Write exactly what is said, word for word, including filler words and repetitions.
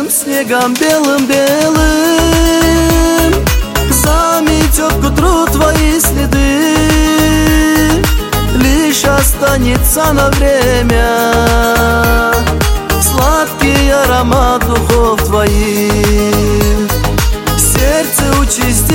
снегом, снегом белым-белым заметет к утру твои следы. Лишь останется на время сладкий аромат духов твоих. В сердце участь